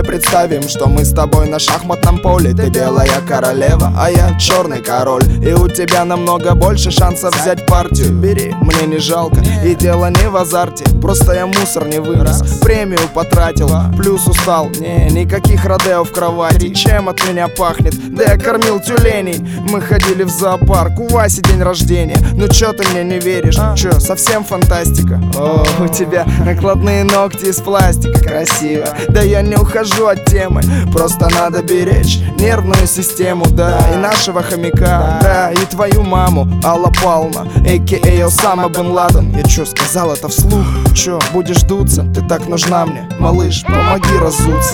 представим, что мы с тобой на шахматном поле. Ты белая королева, а я черный король. И у тебя намного больше шансов взять партию. Бери, мне не жалко, и дело не в азарте. Просто я мусор не вынес, премию потратил, плюс устал. Никаких родео в кровати. Чем от меня пахнет? Да я кормил тюленей. Мы ходили в зоопарк, у Васи день рождения. Ну чё ты мне не веришь? Чё, совсем фантастика? О, у тебя накладные ногти из пластика. Красиво. Да я не ухожу от темы, просто надо беречь нервную систему, да, и нашего хомяка, да, и твою маму, Алла Пална, а.к.а. Осама Бен Ладен. Я чё, сказал это вслух? Чё, будешь дуться? Ты так нужна мне, малыш, помоги разуться.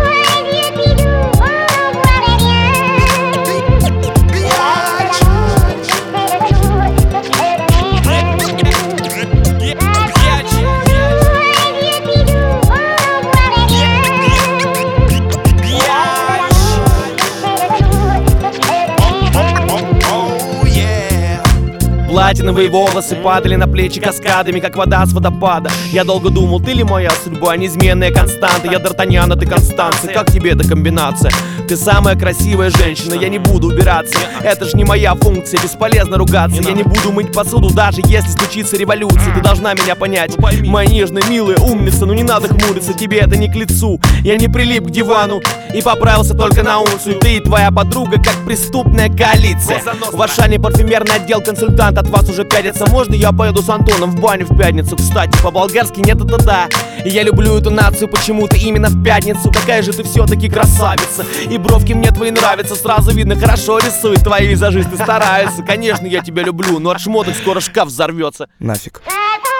Платиновые волосы падали на плечи каскадами, как вода с водопада. Я долго думал, ты ли моя судьба, неизменная константа. Я Д'Артаньян, а ты Констанция. Как тебе эта комбинация? Ты самая красивая женщина, я не буду убираться. Это ж не моя функция, бесполезно ругаться. Я не буду мыть посуду, даже если случится революция. Ты должна меня понять, моя нежная, милая умница. Ну не надо хмуриться, тебе это не к лицу. Я не прилип к дивану и поправился только на унцию. Ты и твоя подруга, как преступная коалиция. В Ашане парфюмерный отдел, консультант от вас уже пятится. Можно я поеду с Антоном в баню в пятницу? Кстати, по-болгарски нет, это да. И я люблю эту нацию почему-то именно в пятницу. Какая же ты все-таки красавица. И бровки мне твои нравятся, сразу видно, хорошо рисуют. Твои визажисты стараются. Конечно, я тебя люблю, но от шмоток скоро шкаф взорвется. Нафиг.